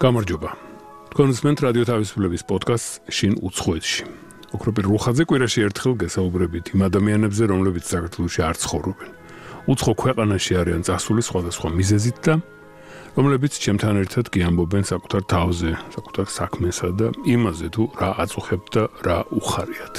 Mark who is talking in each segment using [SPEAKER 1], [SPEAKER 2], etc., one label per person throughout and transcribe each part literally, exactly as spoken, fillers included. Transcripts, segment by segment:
[SPEAKER 1] გამარჯობა. თქვენ უსმენთ რადიო თავისუფლების პოდკასტს შინ უცხოეთში. ოქროპირ რუხაძე კვირაში ერთხელ გესაუბრებით იმ ადამიანებზე, რომლებიც საქართველოში არ ცხოვრობენ. უცხო ქვეყანაში არიან წასული სხვადასხვა მიზეზით და რომლებიც ჩემთან ერთად გიამბობენ საკუთარ თავზე, საკუთარ საქმესა და იმაზე თუ რა აწუხებთ და რა უხარიათ.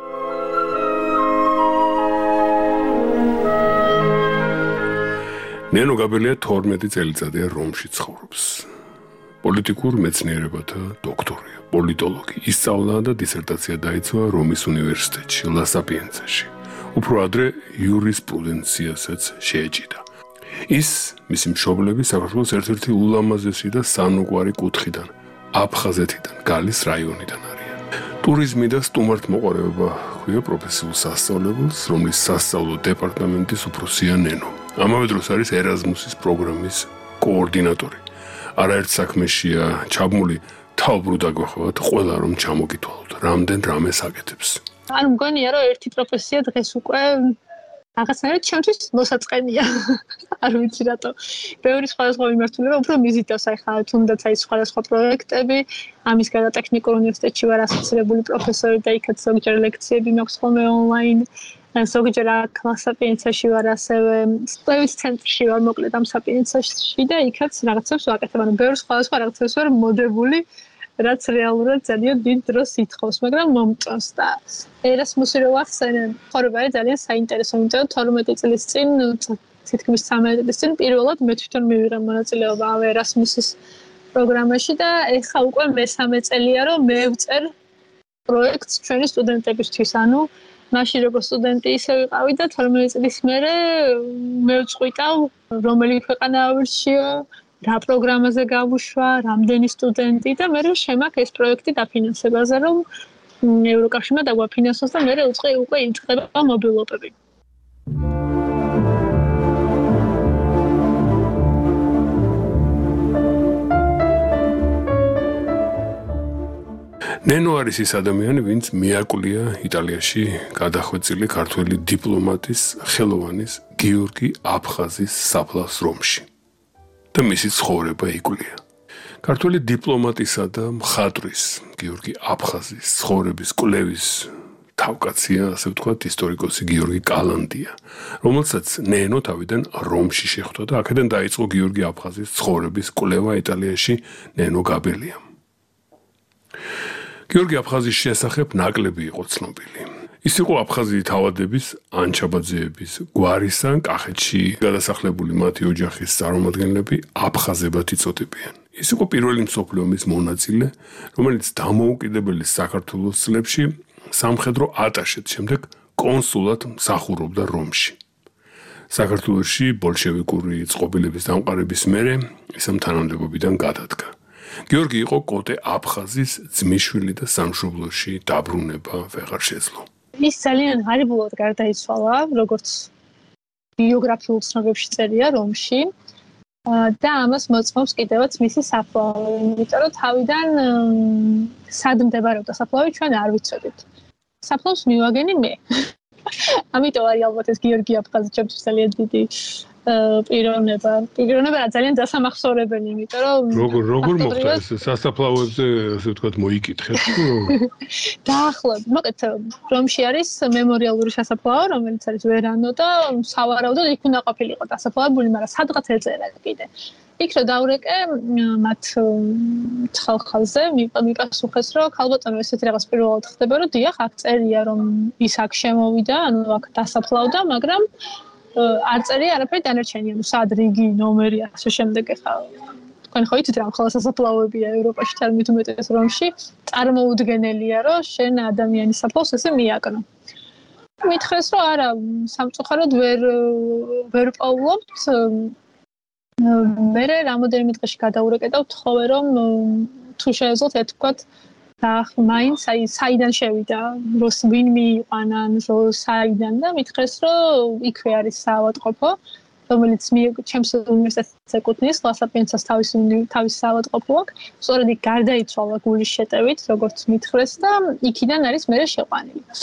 [SPEAKER 1] ნენო გაბელია თორმეტი წელიწადია რომში ცხოვრობს. პოლიტიკურ მეცნიერებათა დოქტორია, პოლიტოლოგი. ისწავლა და დისერტაცია დაიცვა რომის უნივერსიტეტში, ლა საპიენცაში. უფრო ადრე იურისპრუდენციასაც შეეჭიდა. ის, მისი მშობლები საქართველოს ერთ-ერთი ულამაზესი და სანუკვარი კუთხიდან, აფხაზეთიდან, გალის რაიონიდან არიან. ტურიზმი და სტუმართმოყვარეობა ჰქვია პროფესიულ სასწავლებელს, რომლის სასწავლო დეპარტამენტის უფროსია ნენო. ამავე დროს არის ერაზმუსის პროგრამის კოორდინატორი. არაერთ საქმეშია ჩაბმული, თავბრუდა გვეხავათ ყველა რომ ჩამოგითვალოთ, რამდენ რამეს აკეთებს.
[SPEAKER 2] ანუ მგონია რომ ერთი პროფესია დღეს უკვე რაღაცნაირად ჩემთვის მოსაწყენია. არ ვიცი რატო. ბევრი სხვადასხვა მიმართულება უფრო მიზიდავს ახლა თუნდაც აი სხვადასხვა პროექტები, ამის გარდა ტექნიკურ უნივერსიტეტში ვარ ასოცირებული პროფესორი და იქაც ზოგჯერ ლექციები მაქვს ხოლმე ონლაინ. ზოგჯერ ლა საპიენცაში ვარ ასევე სტუდენტის ცენტრში ვარ მოკლედ ამ საპიენცაში და იქაც რაღაცებს ვაკეთებ. ანუ ბევრი სხვადასხვა რაღაცებს ვარ მოდებული, რაც რეალურად ძალიან დიდ დროს ითხოვს, მაგრამ მომწონს და ერასმუსი რო ვახსენე, ხორება არის ძალიან საინტერესო, იმიტომ რომ თორმეტი წლის წინ, თითქმის ცხრამეტი წლის წინ პირველად მე თვითონ მივიღე მონაწილეობა ამ ერასმუსის პროგრამაში და ეხლა უკვე მესამე წელია რომ მე ვწერ პროექტს ჩვენი სტუდენტებისთვის, ანუ მაშინ როგორც სტუდენტი ისე ვიყავი და თორმეტი წლის მერე მე ვწყვიტავ რომელი ქვეყანა ავირჩიო, რა პროგრამაზე გავუშვა, რამდენი სტუდენტი და მე შემაქ ეს პროექტი დაფინანსებაზე რომ ევროკავშირმა დაგვაფინანსოს და მე უწყე უკვე იწყება მობილობები.
[SPEAKER 1] ნენო არის ის ადამიანი, ვინც მიაკვლია იტალიაში გადახვეწილი ქართველი დიპლომატის, ხელოვანის გიორგი აფხაზის საფლავს რომში. და მისი ცხოვრება იკვლია. ქართველი დიპლომატისა და მხატვრის გიორგი აფხაზის ცხოვრების კვლევის თავკაცია, ასე ვთქვათ, ისტორიკოსი გიორგი კალანდია, რომელსაც ნენო თავიდან რომში შეხვდა და აქედან დაიწყო გიორგი აფხაზის ცხოვრების კვლევა იტალიაში ნენო გაბელიამ. გიორგი აფხაზის შესახებ ნაკლები იყო ცნობილი. ის იყო აფხაზი თავადების, ანჩაბაძეების გვარისან კახეთში გადასახლებული მათი ოჯახის წარმომადგენლები აფხაზებად იწოდებიან. ის იყო პირველი მსოფლიო ომის მონაწილე, რომელიც დამოუკიდებელი საქართველოს წლებში სამხედრო ატაშედ, შემდეგ კონსულად მსახურობდა რომში. საქართველოში ბოლშევიკური წყობილების დამყარების მერე ის ამ თანამდებობიდან გადადგა. გიორგი იყო კოტე აფხაზის ძმისშვილი და სამშობლოში დაბრუნება ვეღარ შეძლო.
[SPEAKER 2] ის ძალიან ღარიბულად გარდაიცვალა, როგორც ბიოგრაფიულ ცნობებში წერია რომში და ამას მოწმობს კიდევაც მისი საფლავი, იმიტომ რომ თავიდან სად მდებარეობდა საფლავი ჩვენ არ ვიცოდით. საფლავს მივაგენი მე. ამიტომ არის ალბათ ეს გიორგი აფხაზი ჩემთვის ძალიან დიდი პიროვნება. პიროვნება რა ძალიან დასამახსოვრებელი, იმიტომ რომ
[SPEAKER 1] როგორ როგორ მოხდა ეს სასაფლაოებზე, ასე ვთქვათ, მოიკითხეთ თუ
[SPEAKER 2] დაახლოებით. მოკლედ რომში არის მემორიალური სასაფლაო, რომელიც არის ვერანო და სავარაუდოდ იქ უნდა ყოფილიყო დასაფლავებული, მაგრამ სადღაც ეწერა კიდე. იქ რო დავრეკე მათ ხალხალზე, მიპასუხეს, რომ ქალბატონო ესეთი რაღაც პირველად ხდება, რომ დიახ, აქ წერია, რომ ის აქ შემოვიდა, ანუ აქ დასაფლავდა, მაგრამ არ წერია არაფერი დანარჩენი, ანუ სად რიგი, ნომერი, ასე შემდეგ. ეხლა თქვენ ხო იცით რა მხოლოდ სასაფლაოებია ევროპაში, თორმეტ უმეტეს რომში, წარმოუდგენელია, რომ შენ ადამიანის საფლავს ესე მიაკნო. მითხრეს, რომ არა, სამწუხაროდ ვერ ვერ პოულობთ. მე რამოდენიმე დღეში გადაურეკე და ვთხოვე, რომ თუ შეეძლოთ ეთქვათ და მაინც აი საიდან შევიდა, როს ვინ მიიყვანან, საიდან და მითხრეს, რომ იქვე არის საავადმყოფო, რომელიც ჩემს უნივერსიტეტს ეკუთვნის, ლა საპიენცას თავის თავის საავადმყოფო აქვს. სწორედ იქ გარდაიცვალა გულის შეტევით, როგორც მითხრეს და იქიდან არის მერე შეყვანილი.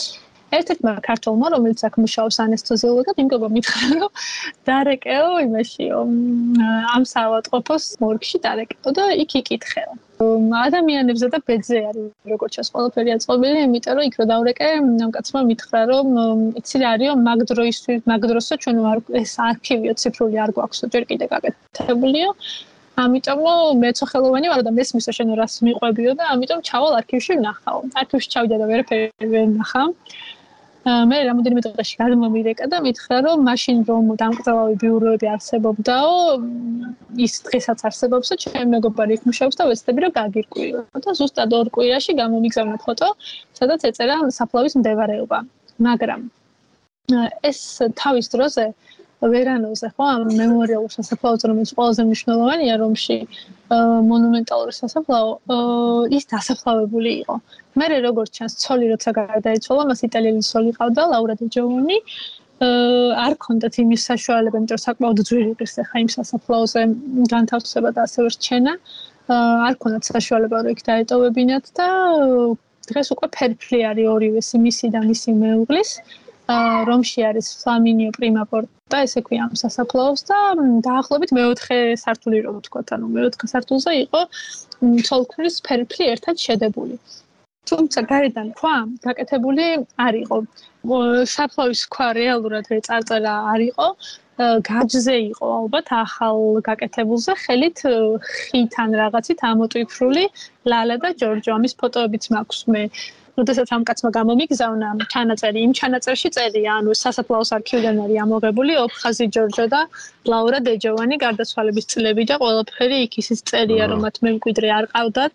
[SPEAKER 2] ერთ-ერთმა ქართველმა, რომელიც აქ მუშაობს ანესთეზიოლოგად, იმგობა მითხრა, რომ დარეკეო იმაშიო, ამ საავადმყოფოს მორგში დარეკეო და იქ იკითხეო. ადამიანებზე და ბედზე არის როგორც ჩანს ყველაფერი აწყობილი, იმიტომ რომ იქ რო დავრეკე, ამ კაცმა მითხრა, რომ იცი რა არისო, მაგ დროისთვის, მაგ დროსო ჩვენ ეს არქივიო ციფრული არ გვაქვსო, ჯერ კიდე გაკეთებულიო. ამიტომ მეცო ხელოვანი ვარ და მესმისო შენ რას მიყვებიო და ამიტომ ჩავალ არქივში ვნახავ. არქივში ჩავიდა და ვერაფერი ვერ ვნახა. მე რამოდენიმე დღეში გადმომირეკა და მითხრა რომ მაშინ რომ დამკრძალავი ბიუროები არსებობდაო, ის დღესაც არსებობსო, ჩემი მეგობარი იქ მუშაობს და ვეცდები რომ გაგირკვიო. და ზუსტად ორ კვირაში გამომიგზავნა ფოტო, სადაც ეწერა საფლავის მდებარეობა. მაგრამ ეს თავის დროზე ვერანოზე ხო ამ მემორიალურ სასაფლაოზე რომელიც ყველაზე მნიშვნელოვანია რომში მონუმენტალური სასაფლაო ის დასაფლავებული იყო. მე როგორც ჩანს ცოლი როცა გარდაიცვალა მას იტალიელი ცოლი ყავდა ლაურა დე ჯოვანი არ ქონდათ იმის საშუალება იმიტომ რომ საკმაოდ ძვირი ის ხა იმ სასაფლაოზე განთავსება და ასევე რჩენა არ ქონდათ საშუალება რომ იქ დაეტოვებინათ და დღეს უკვე ფერფლი არის ორივეს მისი და მისი მეუღლის რომში არის ფლამინიო პრიმაპორტა, ესე ქვია ამ სასაფლაოს და დაახლოებით მეოთხე სართული რო ვთქვათ, ანუ მეოთხე სართულზე იყო ცოლქმრის ფერფლი ერთად შედებული. თუმცა გარედან ქვა გაკეთებული არ იყო. საფლავის ქვა რეალურად წარწერა არ იყო, გაჯზე იყო ალბათ ახალ გაკეთებულზე ხელით ხითან რაღაცით ამოტვიფრული ლალა და ჯორჯო ამის ფოტოებიც მაქვს მე. როდესაც ამ კაცმა გამომიგზავნა ჩანაწერი იმ ჩანაწერში წერია ანუ სასაფლაოს არქივიდან არის ამოღებული ოფხაზი ჯორჯო და ლაურა დე ჯოვანი გარდაცვალების წლები და ყველაფერი იქ ისიც წერია რომ მათ მემკვიდრე არ ყავდათ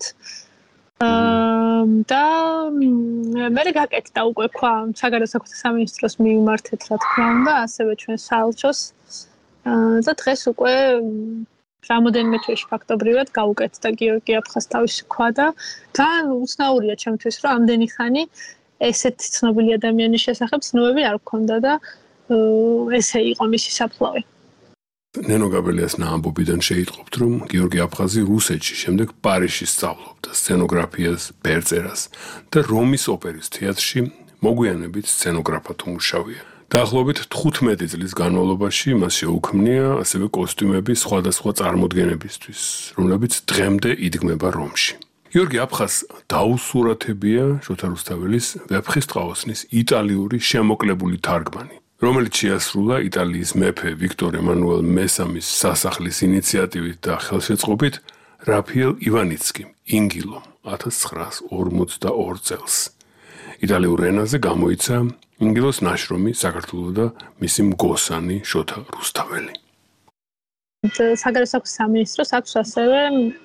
[SPEAKER 2] და მე გაკეთდა უკვე ქვა საგადასახადო სამინისტროს მიმართეთ რა თქმა უნდა ასევე ჩვენ საელჩოს და დღეს უკვე რამოდენიმე თვეში ფაქტობრივად გაუკეთდა გიორგი აფხაზთავის ქვა და თან უცნაურია ჩემთვის რომ ამდენი ხანი ესეთი ცნობილი ადამიანის შესახებ ცნობები არ გქონდა და ესე იყო მისი საფლავი.
[SPEAKER 1] ნენო გაბელიასნა ამბობიდან შეიტყობთ რომ გიორგი აფხაზი რუსეთში შემდეგ პარიზში სწავლობდა სცენოგრაფიას, ბერწერას და რომის ოპერის თეატრში მოგვიანებით სცენოგრაფად უმუშავია. დაახლოებით თხუთმეტი წლის განმავლობაში მას შეუქმნია ასევე კოსტიუმები სხვადასხვა წარმოდგენებისთვის, რომლებიც დღემდე იდგმება რომში. გიორგი აფხაზს დაუსურათებია შოთა რუსთაველის ვეფხისტყაოსნის იტალიური შემოკლებული თარგმანი, რომელიც შეასრულა იტალიის მეფე ვიქტორ ემანუელ მესამის სასახლის ინიციატივით და ხელშეწყობით რაფიელ ივანიცკიმ ინგილომ ათას ცხრაას ორმოცდაორ წელს. იტალიურ ენაზე გამოიცა ინგილოს ნაშრომი საქართველო და მისი მგოსანი შოთა რუსთაველი.
[SPEAKER 2] საგადასახადო სამინისტროს აქვს ასევე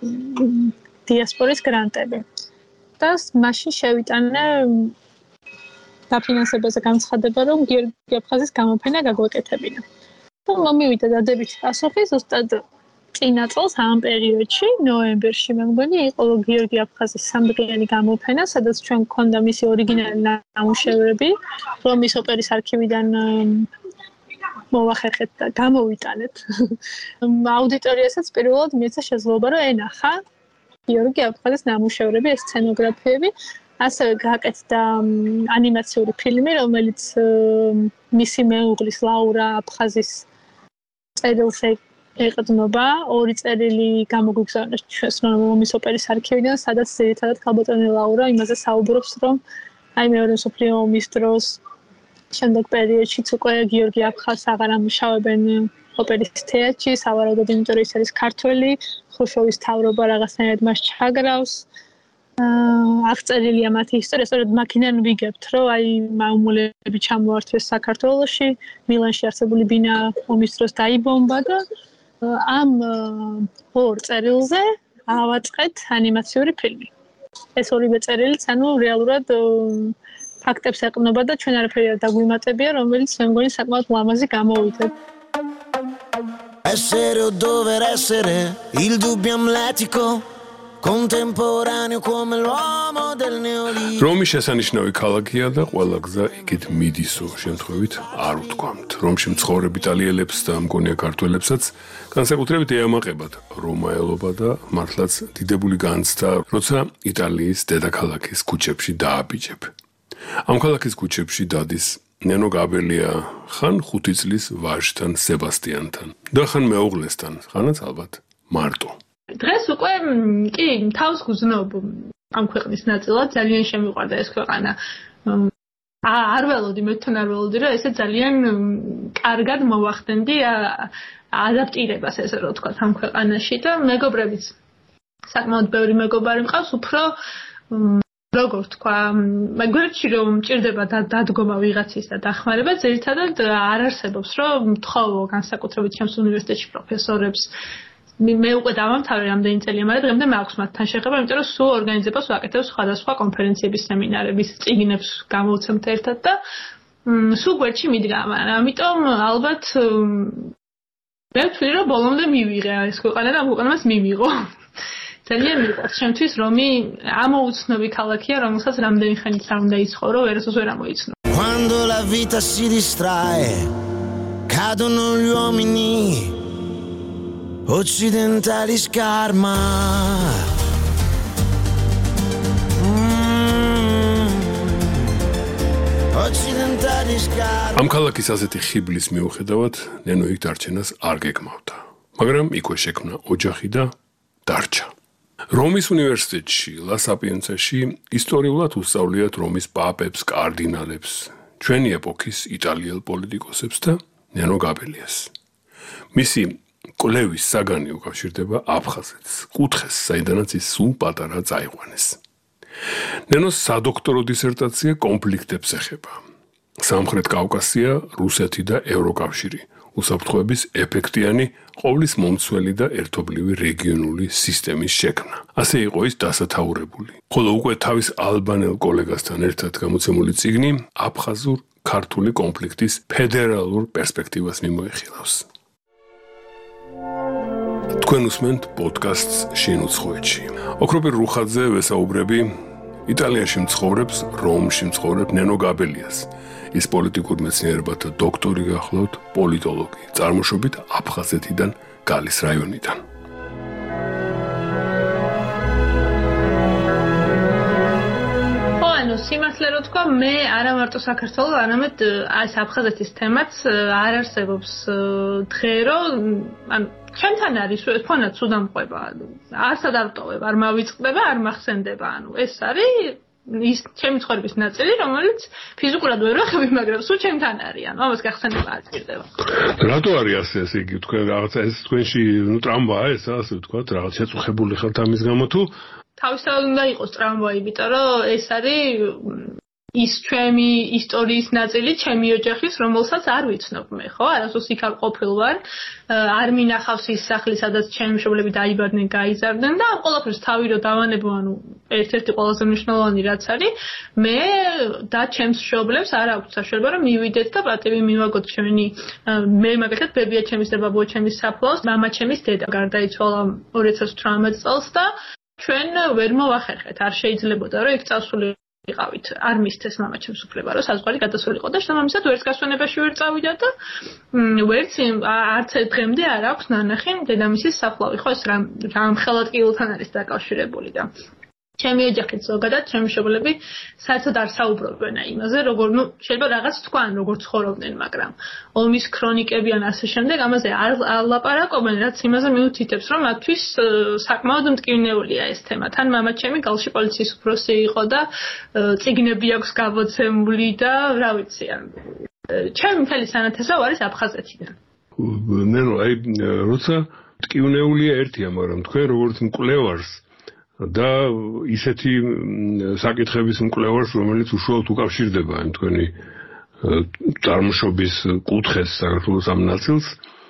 [SPEAKER 2] დიასპორის გრანტები. და მაშინ შევიტანე დაფინანსებაზე განცხადება, რომ გიორგი აფხაზის გამოფენა გაგვეკეთებინა. და მომივიდა დადებითი პასუხი ზუსტად წინა წელს ამ პერიოდში, ნოემბერში მე მგონი იყო გიორგი აფხაზის სამდღიანი გამოფენა, სადაც ჩვენ გქონდა მისი ორიგინალი ნამუშევრები, რომის ოპერის არქივიდან მოვახერხეთ და გამოვიტანეთ. აუდიტორიასაც პირველად მიეცა შესაძლებლობა რომ ენახა გიორგი აფხაზის ნამუშევრები, სცენოგრაფიები, ასევე გააკეთდა ანიმაციური ფილმი, რომელიც მისი მეუღლის ლაურა აფხაზის წერილს ეყრდნობა, ორი წერილი გამოგვიგზავნა ჩვენს რომის ოპერის არქივიდან, სადაც ძირითადად ქალბატონი ლაურა იმაზე საუბრობს, რომ აი მეორე მსოფლიო ომის დროს შემდეგ პერიოდშიც უკვე გიორგი აფხაზს აღარ ამუშავებენ ოპერის თეატრში, სავარაუდოდ იმიტომ რომ ის არის ქართველი, ხრუშოვის თავრობა რაღაცნაირად მას ჩაგრავს. აღწერილია მათი ისტორია, სწორედ მაქედან ვიგებთ, რომ აი მაუმულები ჩამოართვეს საქართველოში, მილანში არსებული ბინა ომის დროს დაიბომბა და ამ ორ წერილზე ავაწყეთ ანიმაციური ფილმი. ეს ორივე წერილიც ანუ რეალურად ფაქტებს ეყრდნობა და ჩვენ არაფერი არ დაგვიმატებია, რომელიც მე მგონი საკმაოდ ლამაზი გამოვიდა.
[SPEAKER 3] Essere o dover essere il dubbio amletico contemporaneo come l'uomo del neolitico.
[SPEAKER 1] რომი შესანიშნავი ქალაქია და ყველა გზა იქით მიდისო, შემთხვევით არ უთქვამთ. რომში მცხოვრებ იტალიელებს და მგონია ქართველებსაც განსაკუთრებით ეამაყებათ რომაელობა და მართლაც დიდებული განცდა, როცა იტალიის დედაქალაქის ქუჩებში დააბიჯებ. ამ ქალაქის ქუჩებში დადის ნენო გაბელია ხან ხუთი წლის ვაჟთან სებასტიანთან და ხან მეუღლესთან, ხანაც ალბათ მარტო.
[SPEAKER 2] დღეს უკვე კი თავს გზნობ ამ ქვეყნის ნაწილად ძალიან შემიყვარდა ეს ქვეყანა. არ ველოდი მე თან არ ველოდი რომ ესე ძალიან კარგად მოვახდენდი ადაპტირებას ესე რომ თქვა ამ ქვეყანაში და მეგობრებიც საკმაოდ ბევრი მეგობარი მყავს უფრო როგორ თქვა მეგვერდში რომ მჭირდება დადგომა ვიღაცის და დახმარება ძირითადად არ არსებობს რომ მთხოვო განსაკუთრებით ჩემს უნივერსიტეტში პროფესორებს მე უკვე დავამთავრე რამდენი წელია, მაგრამ დღემდე მაქვს მათთან შეხება, იმიტომ რომ სულ ორგანიზებას ვაკეთებ სხვადასხვა კონფერენციების, სემინარების, წიგნებს გამოვცემთ ერთად და სულ გვერდში მიდგა, მაგრამ ამიტომ ალბათ მე ვთვლი რომ ბოლომდე მივიღე ეს ქვეყანა და ამ ქვეყანას მივიღო. ძალიან მიყვარს ჩემთვის რომი ამოუცნობი ქალაქია, რომელსაც რამდენი ხანიც არ უნდა იცხოვრო, ვერასდროს ვერ ამოიცნო.
[SPEAKER 3] Quando la vita si distrae, cadono gli uomini occidentali scarma. Mm. Occidentali scarma.
[SPEAKER 1] ამ ქალაქის ასეთი ხიბლის მიუხედავად, ნენო იქ დარჩენას არ გეკმავდა. მაგრამ იქვე შექმნა ოჯახი და დარჩა. რომის უნივერსიტეტში, ლა საპიენცაში ისტორიულად უსწავლიათ რომის პაპებს, კარდინალებს, ჩვენი ეპოქის იტალიელ პოლიტიკოსებს და ნენო გაბელიას. მისი კვლევის საგანი უკავშირდება აფხაზეთს, კუთხეს, საიდანაც ის სულ პატარა წაიყვანეს. ნენოს სადოქტორო დისერტაცია კონფლიქტებს ეხება. სამხრეთ კავკასია, რუსეთი და ევროკავშირი, უსაფრთხოების ეფექტიანი, ყოვლის მომცველი და ერთობლივი რეგიონული სისტემის შექმნა. ასე იყო ის დასათაურებული. ხოლო უკვე თავის ალბანელ კოლეგასთან ერთად გამოცემული წიგნი აფხაზურ-ქართული კონფლიქტის ფედერალურ პერსპექტივას მიმოიხილავს. თქვენ უსმენთ პოდკასტს შენ უცხოეთში. ოქროპირ რუხაძე ვესაუბრები იტალიაში მცხოვრებს, რომში მცხოვრებ ნენო გაბელიას. ის პოლიტიკურ მეცნიერებათა დოქტორი გახლავთ, პოლიტოლოგი, წარმოშობით აფხაზეთიდან, გალის რაიონიდან.
[SPEAKER 2] სიმართლე რო თქვა, მე არა მარტო საქართველოს, არამედ ეს აფხაზეთის თემაც არ არსებობს დღე, რომ ანუ ჩვენთან არის ფონად სუდამყვება, არსად არ ვტოვებ, არ მავიწყდება, არ მახსენდება, ანუ ეს არის ის ჩემი ცხოვრების ნაწილი, რომელიც ფიზიკურად ვერ ვახები, მაგრამ სულ ჩემთან არის, ანუ ამას გახსენება არ ჭირდება.
[SPEAKER 1] რატო არის ასე, ესე იგი, თქვენ რაღაცა ეს თქვენში, ნუ ტრამვაა ეს, ასე ვთქვათ, რაღაც შეწუხებული ხართ ამის გამო თუ
[SPEAKER 2] თავისთავად უნდა იყოს ტრამვაი, იმიტომ რომ ეს არის ის ჩემი ისტორიის ნაწილი, ჩემი ოჯახის, რომელსაც არ ვიცნობ მე, ხო? არასდროს იქ არ ყოფილ ვარ. არ მინახავს ის სახლი, სადაც ჩემი მშობლები დაიბადნენ, გაიზარდნენ და ამ ყველაფერს თავი რო დავანებო, ანუ ერთ-ერთი ყველაზე მნიშვნელოვანი რაც არის, მე და ჩემს მშობლებს არ აქვს საშუალება რომ მივიდეთ და პატივი მივაგოთ ჩვენი მე მაგალითად ბებია ჩემის და ბაბუა ჩემის საფლავს, მამა ჩემის დედა გარდაიცვალა ორი ათას ოცდაათი წელს და ჩვენ ვერ მოვახერხეთ, არ შეიძლებოდა რომ იქ წავსული ვიყავით, არ მისცეს მამა ჩემს უფლება, რომ საზღვარი გადასულიყო და შესაბამისად ვერც გასვენებაში ვერ წავიდა და ვერც არც ერთ დღემდე არ აქვს ნანახი დედამისის საფლავი, ხო ეს რამ ხელად კილთან არის დაკავშირებული და ჩემი ოჯახით ზოგადად, ჩემი მშობლები საერთოდ არ საუბრობენ იმაზე, როგორ, ნუ შეიძლება რაღაც თქვან, როგორ ცხოვრობდნენ, მაგრამ ომის ქრონიკები ან ასე შემდეგ, ამაზე არ ლაპარაკობენ, რაც იმაზე მიუთითებს, რომ მათთვის საკმაოდ მტკივნეულია ეს თემა. თან მამა ჩემი გალში პოლიციის უფროსი იყო და წიგნები აქვს გამოცემული და რა ვიცი, ან ჩემი მთელი სანათესავ არის აფხაზეთიდან.
[SPEAKER 1] ნენო, აი, როცა მტკივნეულია ერთია, მაგრამ თქვენ როგორც მკვლევარს და ისეთი საკითხების მკვლევარს, რომელიც უშუალოდ უკავშირდება ამ თქვენი წარმოშობის კუთხეს საქართველოს ამ ნაწილს,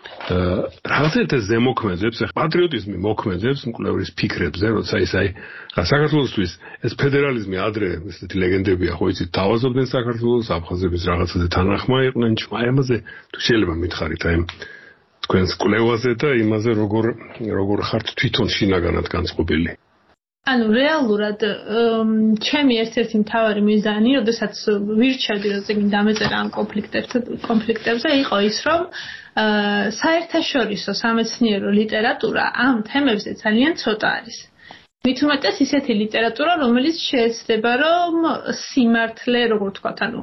[SPEAKER 1] რაღაცა ზემოქმედებს, პატრიოტიზმი მოქმედებს მკვლევრის ფიქრებზე, როცა ის აი საქართველოსთვის ეს ფედერალიზმი ადრე ესეთი ლეგენდებია, ხო იცით, თავაზობდნენ საქართველოს, აფხაზების რაღაცაზე თანახმა იყვნენ, ამაზე თუ შეიძლება მითხარით აი თქვენს კვლევაზე და იმაზე როგორ როგორ ხართ თვითონ შინაგანად განწყობილი.
[SPEAKER 2] ანუ რეალურად ჩემი ერთ-ერთი მთავარი მიზანი, როდესაც ვირჩევდი რომ წიგნი დამეწერა ამ კონფლიქტებზე, იყო ის, რომ საერთაშორისო სამეცნიერო ლიტერატურა ამ თემებზე ძალიან ცოტა არის. მით უმეტეს ისეთი ლიტერატურა, რომელიც შეეცდება, რომ სიმართლე, როგორ ვთქვათ, ანუ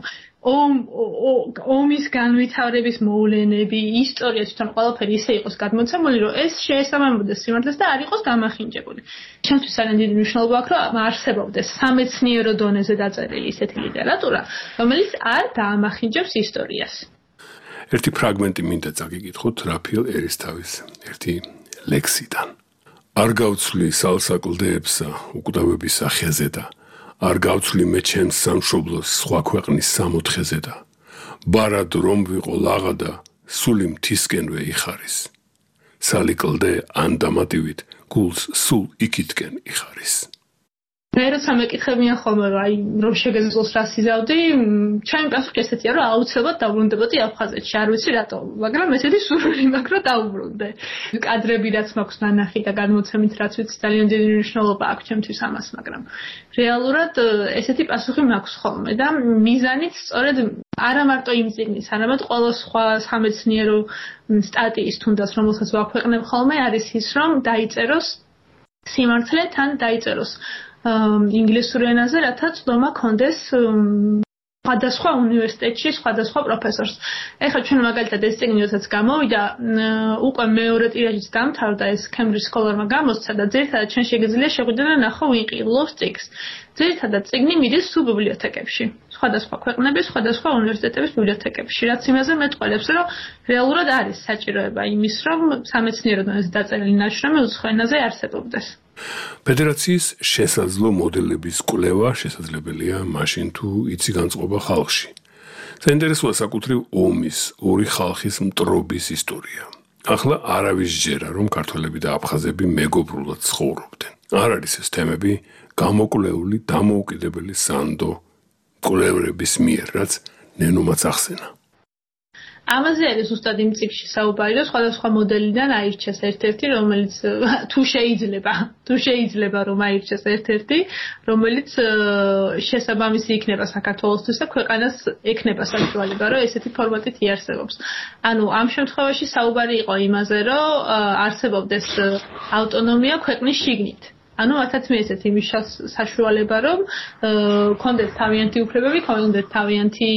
[SPEAKER 2] ომის განვითარების მოვლენები, ისტორია თვითონ ყველაფერი ისე იყოს გადმოცემული, რომ ეს შეესაბამებოდეს სიმართლეს და არ იყოს გამახინჯებული. ჩემთვის ძალიან დიდი მნიშვნელობა აქვს, რომ არსებობდეს სამეცნიერო დონეზე დაწერილი ისეთი ლიტერატურა, რომელიც არ დაამახინჯებს ისტორიას.
[SPEAKER 1] ერთი ფრაგმენტი მინდა წაგიკითხოთ რაფიელ ერისთავის ერთი ლექსიდან. არ გავცვლი სალსაკლდეებსა უკვდავების სახეზე და არ გავცვლი მე ჩემს სამშობლოს სხვა ქვეყნის სამოთხეზე და ბარად რომ ვიყო ლაღა და სული მთისკენვე იხარის. სალიკლდე ან დამატივით გულს სულ იქითკენ იხარის.
[SPEAKER 2] მე როცა მეკითხებიან ხოლმე აი რომ შეგეძლოს რა სიზავდი, ჩემი პასუხი ესეთია, რომ აუცილებლად დავბრუნდებოდი აფხაზეთში, არ ვიცი რატო, მაგრამ ესეთი სურვილი მაქვს, რომ დავბრუნდე. კადრები რაც მაქვს ნანახი და გადმოცემით რაც ვიცი, ძალიან დიდი მნიშვნელობა აქვს ჩემთვის ამას, მაგრამ რეალურად ესეთი პასუხი მაქვს ხოლმე და მიზანით სწორედ არა მარტო იმ წიგნის, არამედ ყველა სხვა სამეცნიერო სტატიის თუნდაც რომელსაც ვაქვეყნებ ხოლმე არის ის, რომ დაიწეროს სიმართლე თან დაიწეროს ინგლისური ენაზე, რათა ცდომა კონდეს სხვადასხვა უნივერსიტეტში, სხვადასხვა პროფესორს. ეხლა ჩვენ მაგალითად ეს წიგნი როდესაც გამოვიდა, უკვე მეორე ტირაჟიც დამთავრდა, ეს Cambridge Scholar-მა გამოსცა და ძირითადად ჩვენ შეგიძლია შეგვიძლია ნახო ვინ ყიდულობს წიგნს. ძირითადად წიგნი მიდის სულ ბიბლიოთეკებში, სხვადასხვა ქვეყნების, სხვადასხვა უნივერსიტეტების ბიბლიოთეკებში, რაც იმაზე მეტყველებს, რომ რეალურად არის საჭიროება იმის, რომ სამეცნიერო დონეზე დაწერილი ნაშრომი უცხო ენაზე არსებობდეს.
[SPEAKER 1] ფედერაციის შესაძლო მოდელების კვლევა შესაძლებელია მაშინ თუ იცი განწყობა ხალხში. საინტერესოა საკუთრივ ომის, ორი ხალხის მტრობის ისტორია. ახლა არავის ჯერა, რომ ქართველები და აფხაზები მეგობრულად ცხოვრობდნენ. არ არის ეს თემები გამოკვლეული დამოუკიდებელი სანდო კვლევრების მიერ, რაც ნენომაც ახსენა.
[SPEAKER 2] ამაზე არის ზუსტად იმ წიგნში საუბარი, რომ სხვადასხვა მოდელიდან აირჩეს ერთ-ერთი, რომელიც თუ შეიძლება, თუ შეიძლება რომ აირჩეს ერთ-ერთი, რომელიც შესაბამისი იქნება საქართველოსთვის და ქვეყანას ექნება საშუალება, რომ ესეთი ფორმატით იარსებობს. ანუ ამ შემთხვევაში საუბარი იყო იმაზე, რომ არსებობდეს ავტონომია ქვეყნის შიგნით. ანუ მათაც მიეცეთ იმის საშუალება, რომ კონდეთ თავიანთი უფლებები, კონდეთ თავიანთი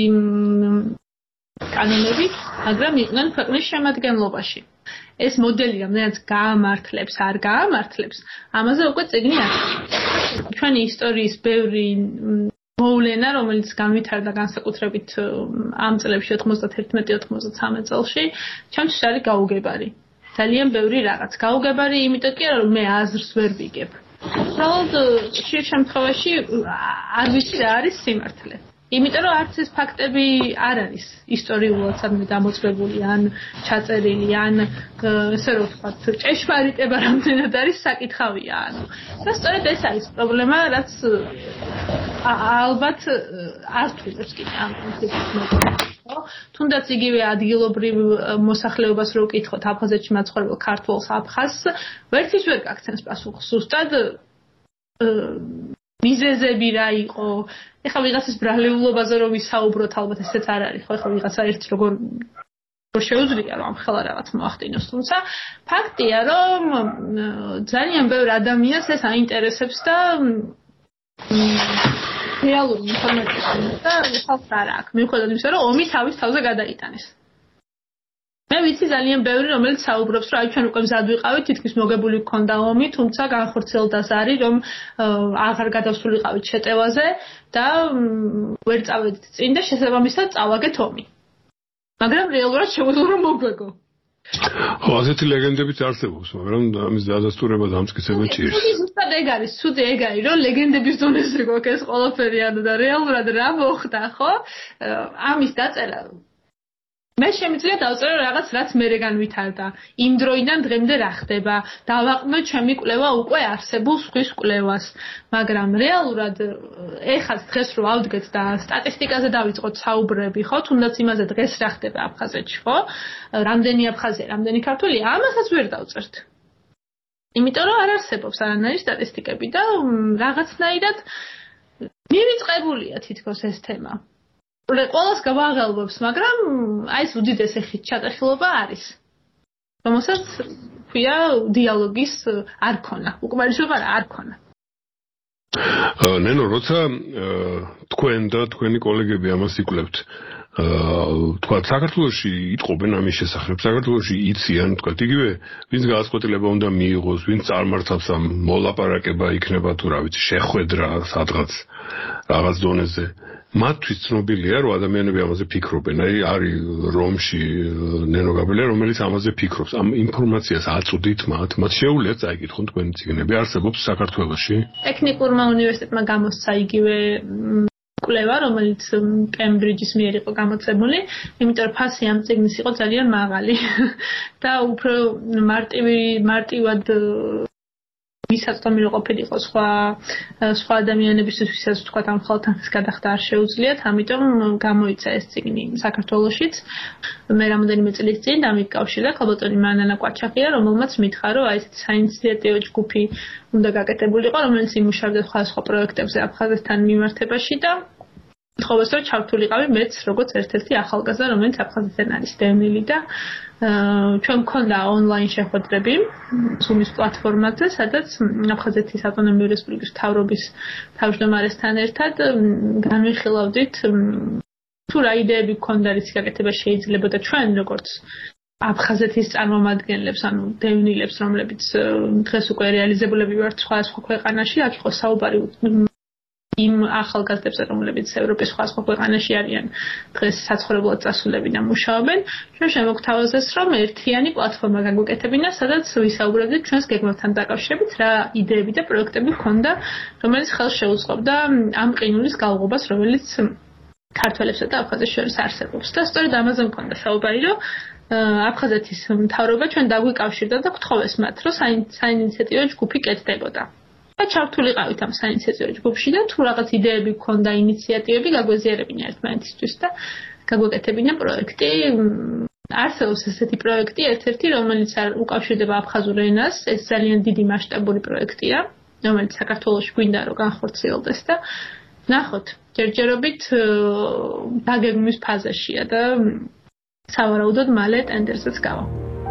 [SPEAKER 2] კანონები, მაგრამ იყვნენ ქვეყნის შემადგენლობაში. ეს მოდელი რამდენიც გაამართლებს, არ გაამართლებს, ამაზე უკვე წიგნი არის. ჩვენი ისტორიის ბევრი მოვლენა, რომელიც განვითარდა განსაკუთრებით ამ წლებში ოთხმოცდაერთმეტი ოთხმოცდაცამეტ წელში, ჩემთვის არის გაუგებარი. ძალიან ბევრი რაღაც. გაუგებარი იმიტომ კი არა, რომ მე აზრს ვერ ვიგებ. უბრალოდ ხშირ შემთხვევაში არ ვიცი რა არის სიმართლე. იმიტომ რომ არც ეს ფაქტები არ არის ისტორიულად სამდე დამოწმებული ან ჩაწერილი ან ესე რომ ვთქვათ ჭეშმარიტება რამდენად არის საკითხავია ანუ და სწორედ ეს არის პრობლემა რაც ალბათ არ თვლობს კიდე ამ კონფლიქტის მოწმობა თუნდაც იგივე ადგილობრივ მოსახლეობას რო ვკითხოთ აფხაზეთში მაცხოვრებელ ქართველს აფხაზს ვერცის ვერ გაქცენს პასუხს ზუსტად მიზეზები რა იყო ეხლა ვიღაცის ბრალეულობაზე რომ ვისაუბროთ ალბათ ესეც არ არის ხო ეხლა ვიღაცა ერთ როგორ რო შეუძლია რომ ამხელა რაღაც მოახდინოს თუმცა ფაქტია რომ ძალიან ბევრ ადამიანს ეს აინტერესებს და რეალური ინფორმაცია და ხალხს არ აქვს მიუხედავად იმისა რომ ომი თავის თავზე გადაიტანეს მე ვიცი ძალიან ბევრი რომელიც საუბრობს რომ აი ჩვენ უკვე მზად ვიყავით თითქმის მოგებული გქონდა ომი თუმცა განხორციელდა ზარი რომ აღარ გადავსულიყავით შეტევაზე და ვერ წავედით წინ და შესაბამისად წავაგეთ ომი მაგრამ რეალურად შეგვიძლია რომ მოგვეგო
[SPEAKER 1] ხო ასეთი ლეგენდებიც არსებობს მაგრამ ამის დადასტურება დამტკიცება ჭირს
[SPEAKER 2] ზუსტად ეგ არის ცუდი ეგ არის რომ ლეგენდების დონეზე გვაქვს ეს ყველაფერი ანუ და რეალურად რა მოხდა ხო ამის დაწერა მე შემიძლია დავწერო რაღაც რაც მერე განვითარდა. იმ დროიდან დღემდე რა ხდება? დავაყნო ჩემი კვლევა უკვე არსებულ სხვის კვლევას. მაგრამ რეალურად ეხლა დღეს რო ავდგეთ და სტატისტიკაზე დავიწყოთ საუბრები, ხო? თუნდაც იმაზე დღეს რა ხდება აფხაზეთში, ხო? რამდენი აფხაზია, რამდენი ქართველია, ამასაც ვერ დავწერთ. იმიტომ რომ არ არსებობს არანაირი სტატისტიკები და რაღაცნაირად მივიწყებულია თითქოს ეს თემა. ყველას გავაღელვებს, მაგრამ აი ეს უდიდესი ხით ჩატეხილობა არის. რომელსაც ქვია დიალოგის არ ქონა, უკმარისობა არ ქონა.
[SPEAKER 1] ნენო, როცა თქვენ და თქვენი კოლეგები ამას იკვლევთ, თქვა საქართველოში იტყობენ ამის შესახებ, საქართველოში იციან, თქვა იგივე, ვინც გადაწყვეტილება უნდა მიიღოს, ვინც წარმართავს ამ მოლაპარაკება იქნება თუ რა ვიცი, შეხვედრა სადღაც რაღაც დონეზე. მათთვის ცნობილია, რომ ადამიანები ამაზე ფიქრობენ. აი, არის რომში ნენო გაბელია, რომელიც ამაზე ფიქრობს. ამ ინფორმაციას აწვდით მათ, მათ შეუძლიათ წაიკითხონ თქვენი წიგნები. არსებობს საქართველოში?
[SPEAKER 2] ტექნიკურმა უნივერსიტეტმა გამოსცა იგივე კვლევა, რომელიც კემბრიჯის მიერ იყო გამოცემული, იმიტომ რომ ფასი ამ წიგნის იყო ძალიან მაღალი და უფრო მარტივი მარტივად მისაწვდომი ყოფილიყო სხვა სხვა ადამიანებისთვის, ვისაც თქვა ამ ხალხის გადახდა არ შეუძლიათ, ამიტომ გამოიცა ეს წიგნი საქართველოშიც. მე რამოდენიმე წლის წინ დამიკავშირდა ქალბატონი მანანა კვაჩახია, რომელმაც მითხრა, რომ აი ეს საინიციატივო ჯგუფი უნდა გაკეთებულიყო, რომელიც იმუშავებდა სხვადასხვა პროექტებზე აფხაზეთთან მიმართებაში და თხოვეს რომ ჩავთვლიყავი მეც როგორც ერთ-ერთი ახალგაზრდა, რომელიც აფხაზეთთან არის დევნილი და ჩვენ მქონდა ონლაინ შეხვედრები Zoom-ის პლატფორმაზე, სადაც აფხაზეთის ავტონომიური რესპუბლიკის მთავრობის თავმჯდომარესთან ერთად განვიხილავდით თუ რა იდეები გქონდა რის გაკეთება შეიძლება და ჩვენ როგორც აფხაზეთის წარმომადგენლებს, ანუ დევნილებს, რომლებიც დღეს უკვე რეალიზებულები ვართ სხვადასხვა ქვეყანაში, აქ იყო საუბარი იმ ახალგაზრდებზე, რომლებიც ევროპის სხვადასხვა ქვეყანაში არიან დღეს საცხოვრებლად წასულები და მუშაობენ, ჩვენ შემოგთავაზეს, რომ ერთიანი პლატფორმა გაგვეკეთებინა, სადაც ვისაუბრებდით ჩვენს გეგმებთან დაკავშირებით, რა იდეები და პროექტები ჰქონდა, რომელიც ხელს შეუწყობდა ამ ყინულის galvობას, რომელიც ქართველებსა და აფხაზებს შორის არსებობს. და სწორედ ამაზე მქონდა საუბარი, რომ აფხაზეთის მთავრობა ჩვენ დაგვიკავშირდა და გთხოვეს მათ, რომ საინიციატივო ჯგუფი კეთდებოდა. და ჩავთვლიყავით ამ საინიციატივო ჯგუფში და თუ რაღაც იდეები გქონდა, ინიციატივები გაგვეზიარებინა ერთმანეთისთვის და გაგვეკეთებინა პროექტი. არსებობს ესეთი პროექტი, ერთ-ერთი, რომელიც უკავშირდება აფხაზურ ენას, ეს ძალიან დიდი მასშტაბური პროექტია, რომელიც საქართველოში გვინდა რომ განხორციელდეს და ნახოთ, ჯერჯერობით დაგეგმვის ფაზაშია და სავარაუდოდ მალე ტენდერზეც გავა.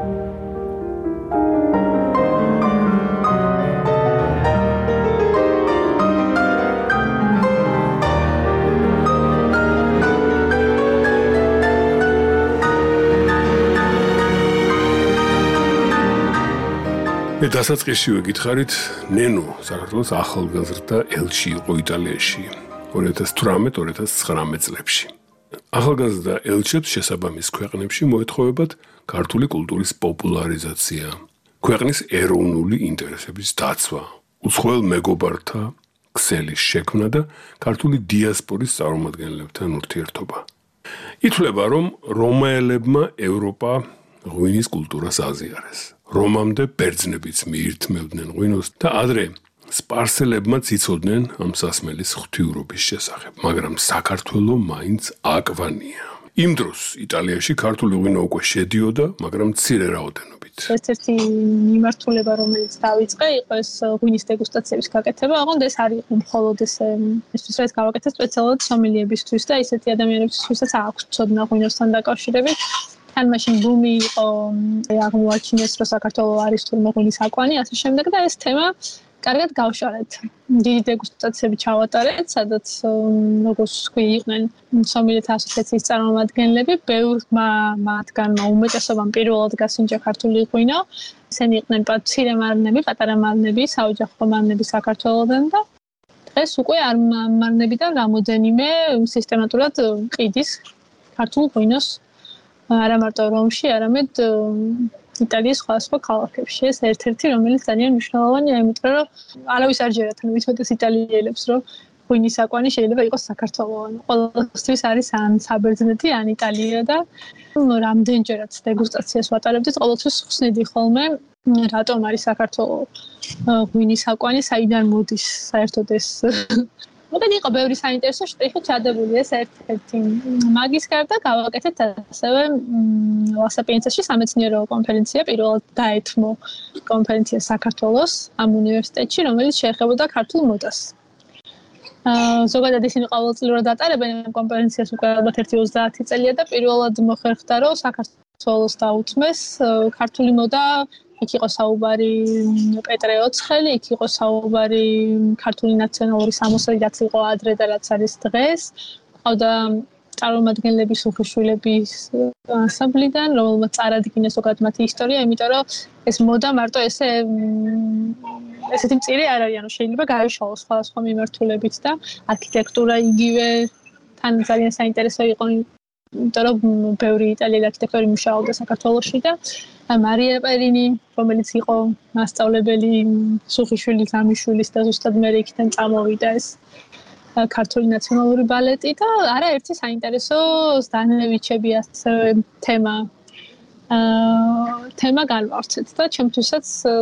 [SPEAKER 1] მე დასაწყისშივე გითხარით, ნენო საქართველოს ახალგაზრდა ელჩი იყო იტალიაში ორი ათას თვრამეტ ორი ათას ცხრამეტ წლებში. ახალგაზრდა ელჩებს შესაბამის ქვეყნებში მოეთხოვებათ ქართული კულტურის პოპულარიზაცია, ქვეყნის ეროვნული ინტერესების დაცვა, უცხოელ მეგობართა ქსელის შექმნა და ქართული დიასპორის წარმომადგენლებთან ურთიერთობა. ითვლება, რომ რომაელებმა ევროპა ღვინის კულტურას აზიარეს. რომამდე ბერძნებიც მიირთმევდნენ ღვინოს და ადრე სპარსელებმაც იცოდნენ ამ სასმელის ღვთიურობის შესახებ, მაგრამ საქართველო მაინც აკვანია. იმ დროს იტალიაში ქართული ღვინო უკვე შედიოდა, მაგრამ მცირე რაოდენობით.
[SPEAKER 2] ერთ-ერთი მიმართულება, რომელიც დავიწყე, იყო ეს ღვინის დეგუსტაციების გაკეთება, ოღონდ ეს არ იყო მხოლოდ ეს ისიც რაც გავაკეთე სპეციალურად სომელიებისთვის და ისეთი ადამიანებისთვის, ვისაც აქვს ცოდნა ღვინოსთან დაკავშირებით. თან მაშინ ბუმი იყო, აღმოაჩინეს, რომ საქართველოს არის თურმე ღვინის აკვანი, ასე შემდეგ და ეს თემა კარგად გავშალეთ. დიდი დეგუსტაციები ჩავატარეთ, სადაც როგორც თქვი, იყვნენ სომიელთა ასოციაციის წარმომადგენლები, ბევრმა მათგანმა უმეტესობამ პირველად გასინჯა ქართული ღვინო. ისინი იყვნენ მცირე მარნები, პატარა მარნები, საოჯახო მარნები საქართველოდან და დღეს უკვე ამ მარნებიდან რამოდენიმე სისტემატურად ყიდის ქართულ ღვინოს არა მარტო რომში, არამედ იტალიის სხვადასხვა ქალაქებში. ეს ერთ-ერთი, რომელიც ძალიან მნიშვნელოვანია, იმიტომ რომ არავის არ ჯერათ, ანუ ვიცოდეთ იტალიელებს, რომ ღვინის აკვანი შეიძლება იყოს საქართველოს. ყოველთვის არის ან საბერძნეთი, ან იტალია და რამდენჯერაც დეგუსტაციას ვატარებდით, ყოველთვის ხსნიდი ხოლმე, რატომ არის საქართველოს ღვინის აკვანი, საიდან მოდის საერთოდ ეს მოდენ იყო ბევრი საინტერესო შტრიხი ჩადებული ეს ერთ-ერთი მაგის გარდა გავაკეთეთ ასევე ლასაპიენცაში სამეცნიერო კონფერენცია პირველად დაეთმო კონფერენცია საქართველოს ამ უნივერსიტეტში რომელიც შეეხებოდა ქართულ მოდას. ზოგადად ისინი ყოველწლიურად ატარებენ ამ კონფერენციას უკვე ალბათ ერთი ოცდაათი წელია და პირველად მოხერხდა რომ საქართველოს დაუთმეს ქართული მოდა იქ იყო საუბარი პეტრე ოცხელი, იქ იყო საუბარი ქართული ნაციონალური სამოსელი, რაც იყო ადრე და რაც არის დღეს. ყავდა წარმომადგენლების უხეშვილების ანსამბლიდან, რომელმაც წარადგინეს ზოგადად მათი ისტორია, იმიტომ რომ ეს მოდა მარტო ესე ესეთი მწირი არ არის, ანუ შეიძლება გაიშალოს სხვადასხვა მიმართულებით და არქიტექტურა იგივე თან ძალიან საინტერესო იყო, იმიტომ რომ ბევრი იტალიელი არქიტექტორი მუშაობდა საქართველოში და მარია პერინი, რომელიც იყო მასწავლებელი სუხიშვილის ამიშვილის და ზუსტად მე იქიდან წამოვიდა ეს ქართული ნაციონალური ბალეტი და არაერთი საინტერესო ზდანევიჩები ასევე თემა თემა განვავრცეთ და ჩემთვისაც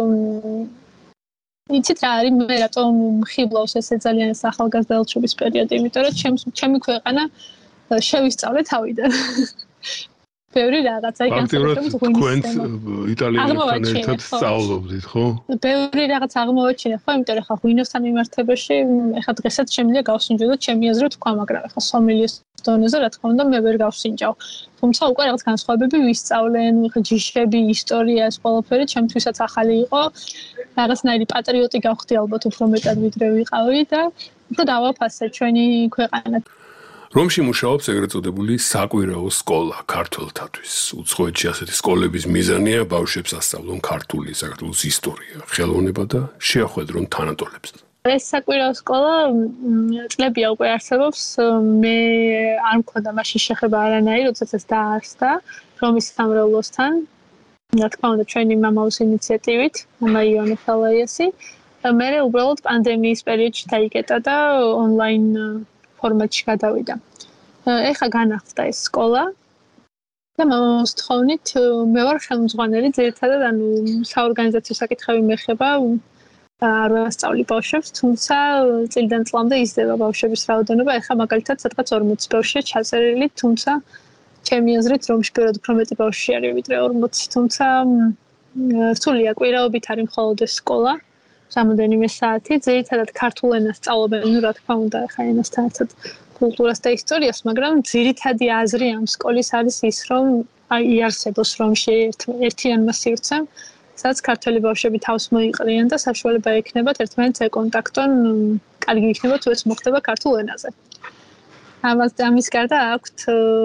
[SPEAKER 2] იცით რა არის მე რატომ ხიბლავს ესე ძალიან ახალგაზრდა ელჩობის პერიოდი, იმიტომ რომ ჩემი ქვეყანა შევისწავლე თავიდან. ბევრი რაღაცა
[SPEAKER 1] განსაკუთრებით თქვენს იტალიელებთან ერთად სწავლობდით, ხო?
[SPEAKER 2] ბევრი რაღაც აღმოვაჩინე, ხო, იმიტომ რომ ხა ღვინოსთან მიმართებაში ეხა დღესაც შემიძლია გავსინჯო ჩემი აზრით თქვა, მაგრამ ეხა სომილიეს დონეზე რა თქმა უნდა მე ვერ გავსინჯავ. თუმცა უკვე რაღაც განსხვავებები ვისწავლენ, ეხა ჯიშები, ისტორია, ეს ყველაფერი ჩემთვისაც ახალი იყო. რაღაცნაირი პატრიოტი გავხდი ალბათ უფრო მეტად ვიდრე ვიყავი და უფრო დავაფასე ჩვენი ქვეყანა.
[SPEAKER 1] რომში მუშაობს ეგრეთ წოდებული საკვირაო სკოლა ქართველთათვის. უცხოეთში ასეთი სკოლების მიზანია ბავშვებს ასწავლონ ქართული საქართველოს ისტორია, ხელოვნება და შეახვედრონ თანატოლებს.
[SPEAKER 2] ეს საკვირაო სკოლა წლებია უკვე არსებობს. მე არ მქონდა მაშინ შეხება არანაირი, როდესაც ეს დაარსდა რომის სამრევლოსთან. რა თქმა უნდა ჩვენი მამაუს ინიციატივით, მამა იონე ფალაიასი. მე უბრალოდ პანდემიის პერიოდში დაიკეტა და ონლაინ ფორმატში გადავიდა. ეხა განახლდა ეს სკოლა და მომავალ თხოვნით მე ვარ ხელმძღვანელი, ძირითადად ანუ საორგანიზაციო საკითხები მეხება არ ვასწავლი ბავშვებს, თუმცა წლიდან წლამდე იზრდება ბავშვების რაოდენობა, ეხა მაგალითად სადღაც ორმოცი ბავშვია ჩაწერილი, თუმცა ჩემი აზრით რომში პირად უფრო მეტი ბავშვი არის ვიდრე ორმოცი, თუმცა რთულია კვირაობით არის მხოლოდ ეს სკოლა. რამდენიმე საათი, ძირითადად ქართულ ენას სწავლობენ, ну რა თქმა უნდა, ხა ენასთან ერთად კულტურას და ისტორიას, მაგრამ ძირითადი აზრი ამ სკოლის არის ის, რომ იარსებოს რომში ერთიანმა სივრცემ, სადაც ქართველი ბავშვები თავს მოიყრიან და საშუალება ექნებათ ერთმანეთს ეკონტაქტონ, კარგი იქნება თუ ეს მოხდება ქართულ ენაზე. ამას ამის გარდა აქვთ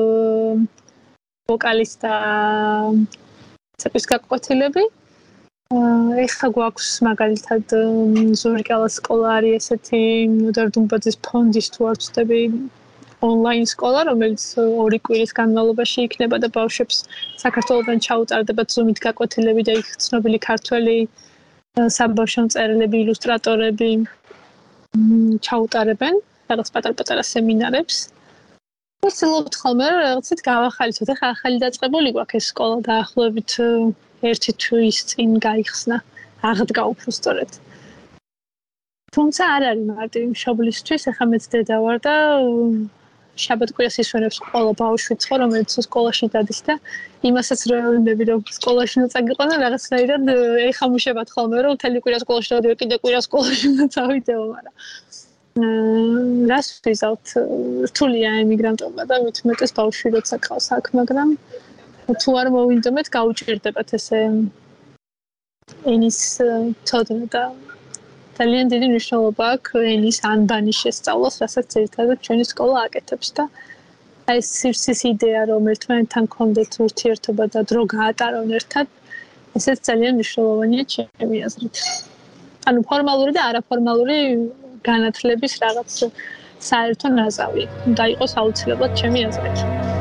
[SPEAKER 2] ვოკალის და ცეკვის გაკვეთილები. ეხა გვაქვს მაგალითად ზურიკალას სკოლა არის ესეთი დარდუმბაძის ფონდის თუ არ ვცდები ონლაინ სკოლა, რომელიც ორი კვირის განმავლობაში იქნება და ბავშვებს საქართველოსთან ჩაუტარდებათ ზუმით გაკვეთილები და იქ ცნობილი ქართველი საბავშვო მწერლები, ილუსტრატორები ჩაუტარებენ რაღაც პატარ-პატარა სემინარებს. ვცდილობთ ხოლმე რაღაცით გავახალისოთ. ეხა ახალი დაწყებული გვაქვს ეს სკოლა დაახლოებით ერთი თვის წინ გაიხსნა, აღდგა უფრო სწორედ. თუმცა არ არის მარტივი მშობლისთვის, ეხლა მეც დედა ვარ და შაბათ-კვირას ისვენებს ყველა ბავშვი ცხო, რომელიც სკოლაში დადის და იმასაც რევენდები, რომ სკოლაში უნდა წაგიყვან და რაღაცნაირად ეხამუშებათ ხოლმე, რომ მთელი კვირა სკოლაში დავდივარ, კიდე კვირა სკოლაში უნდა წავიდეო, მაგრამ რას ვიზავთ, რთულია ემიგრანტობა და მით უმეტეს ბავშვი როცა ყავს აქ, მაგრამ თუ არ მოვინდომეთ, გაუჭირდებათ ესე ენის ცოდნა და ძალიან დიდი მნიშვნელობა აქვს ენის ანბანის შესწავლას, რასაც ერთადად ჩვენი სკოლა აკეთებს და ეს სივრცის იდეა, რომ ერთმანეთთან გქონდეთ ურთიერთობა და დრო გაატარონ ერთად, ესეც ძალიან მნიშვნელოვანია ჩემი აზრით. ანუ ფორმალური და არაფორმალური განათლების რაღაც საერთო ნაზავი უნდა იყოს აუცილებლად ჩემი აზრით.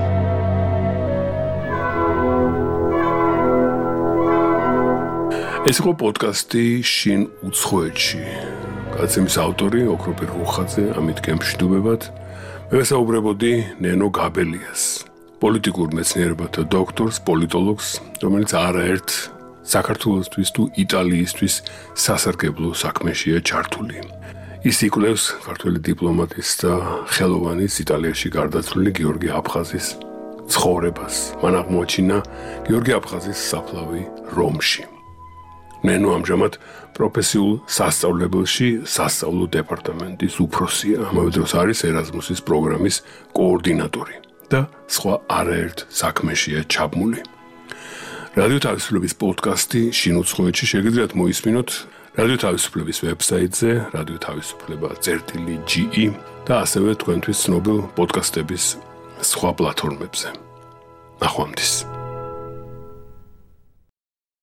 [SPEAKER 1] ეს იყო პოდკასტი შინ უცხოეთში. გადაცემის ავტორი ოქროპირ რუხაძე, ამით გემშვიდობებად. მე ვესაუბრებოდი ნენო გაბელიას, პოლიტიკურ მეცნიერებათა დოქტორს, პოლიტოლოგს, რომელიც არაერთ საქართველოსთვის თუ იტალიისთვის სასარგებლო საქმეშია ჩართული. ის იკვლევს ქართველი დიპლომატის და ხელოვანის იტალიაში გარდაცვლილი გიორგი აფხაზის ცხოვრებას. მან აღმოაჩინა გიორგი აფხაზის საფლავი რომში. ნენო ამჟამად პროფესიულ სასწავლებელში სასწავლო დეპარტამენტის უფროსია, ამავე დროს არის ერაზმუსის პროგრამის კოორდინატორი და სხვა არაერთ საქმეშია ჩაბმული. რადიო თავისუფლების პოდკასტი შინ უცხოეთში შეგიძლიათ მოისმინოთ რადიო თავისუფლების ვებსაიტზე რადიო თავისუფლება წერტილი ჯი ი და ასევე თქვენთვის ცნობილ პოდკასტების სხვა პლატფორმებზე. ნახვამდის.